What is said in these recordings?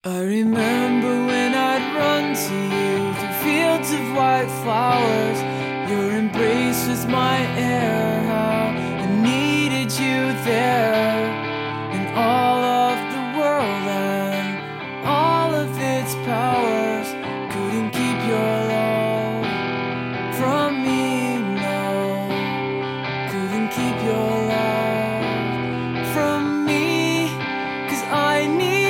I remember when I'd run to you through fields of white flowers. Your embrace was my air, how I needed you there. And all of the world and all of its powers couldn't keep your love from me, no. Couldn't keep your love from me, 'cause I need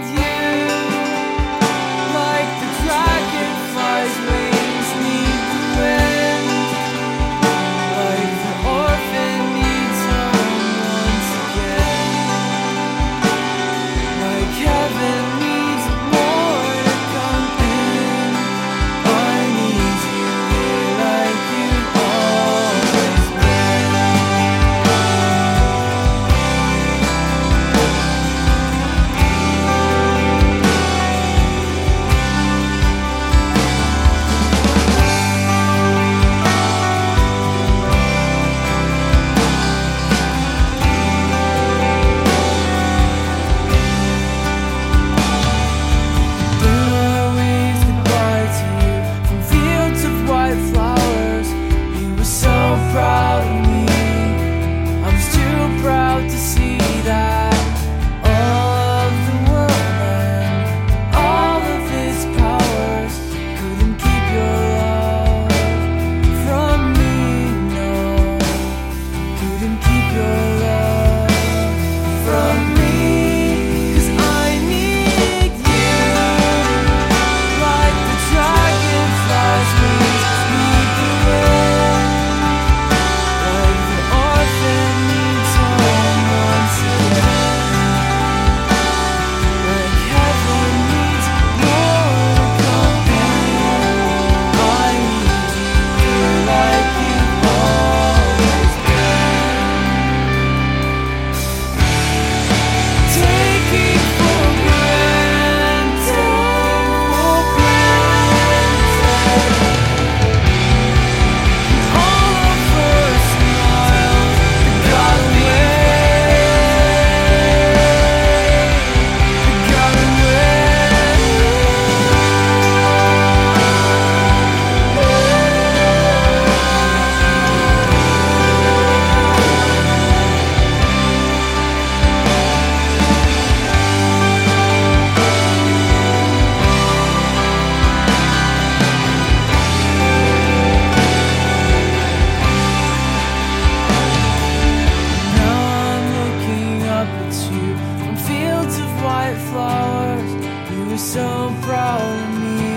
flowers. You were so proud of me,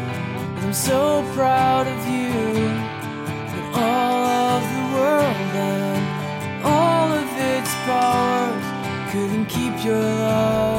and I'm so proud of you. But all of the world and all of its powers couldn't keep your love